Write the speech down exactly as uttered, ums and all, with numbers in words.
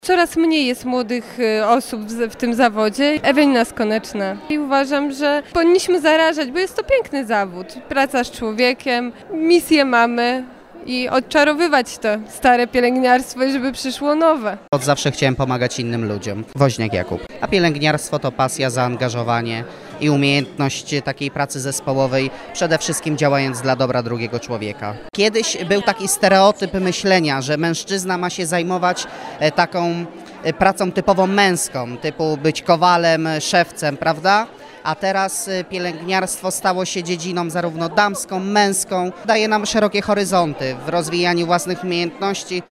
Coraz mniej jest młodych osób w tym zawodzie. Ewelina Skoneczna. I uważam, że powinniśmy zarażać, bo jest to piękny zawód. Praca z człowiekiem, misję mamy i odczarowywać to stare pielęgniarstwo, żeby przyszło nowe. Od zawsze chciałem pomagać innym ludziom. Woźniak Jakub. A pielęgniarstwo to pasja, zaangażowanie i umiejętność takiej pracy zespołowej, przede wszystkim działając dla dobra drugiego człowieka. Kiedyś był taki stereotyp myślenia, że mężczyzna ma się zajmować taką pracą typowo męską, typu być kowalem, szewcem, prawda? A teraz pielęgniarstwo stało się dziedziną zarówno damską, męską, daje nam szerokie horyzonty w rozwijaniu własnych umiejętności.